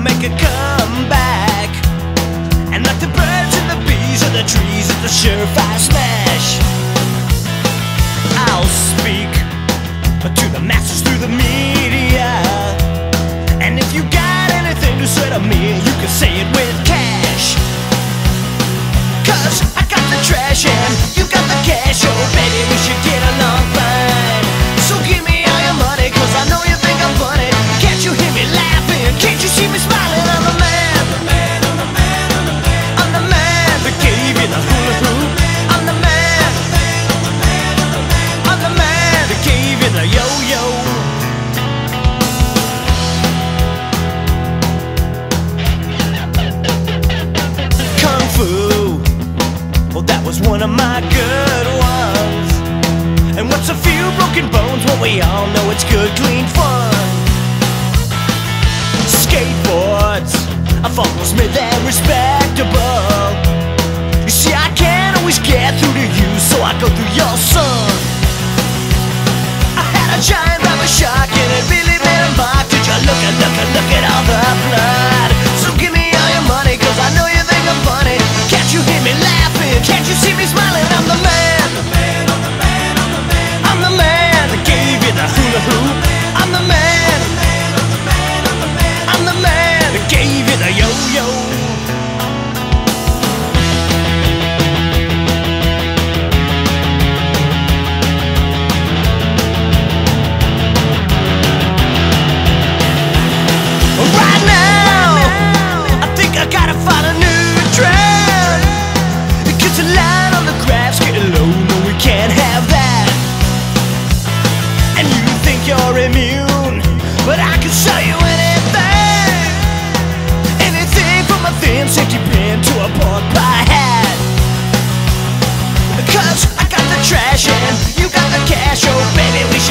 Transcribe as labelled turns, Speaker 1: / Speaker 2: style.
Speaker 1: make a comeback. And like the birds and the bees and the trees, it's a surefire smash. I'll speak to the masses through the media, and if you got anything to say to me, you can say it with cash. Cause I got the trash and you got the cash. Oh baby, we should get along fine. So give me all your money, cause I know you think I'm funny. Can't you hear me laughing? Can't you see me smiling? I'm the man, I'm the man, I'm the man, I'm the man, I'm the man that gave you the hula hoop. I'm the man, I'm the man that gave you the yo-yo. Kung Fu, well that was one of my good ones. And what's a few broken bones? Well, we all know it's good, clean fun. Skateboards, I thought was made that respectable. You see, I can't always get through to you, so I go through your son. I had a giant rubber shark and it really made a mark. Did you look at all the blood? So give me all your money, cause I know you think I'm funny. Can't you hear me laughing? Can't you see me smiling? I'm the man, I'm the man, I'm the man, I'm the man, I'm the man that gave you the hula hoop. I'm the man, I'm the man, I'm the man, I'm the man that gave you the yo-yo. Right now, I think I gotta find a new trend, because the line on the graph's getting low. No, we can't have that. And you think you're immune, but I can sell you anything. Anything from a thin safety pin to a pork pie hat. Because I got the trash and you got the cash. Oh baby, we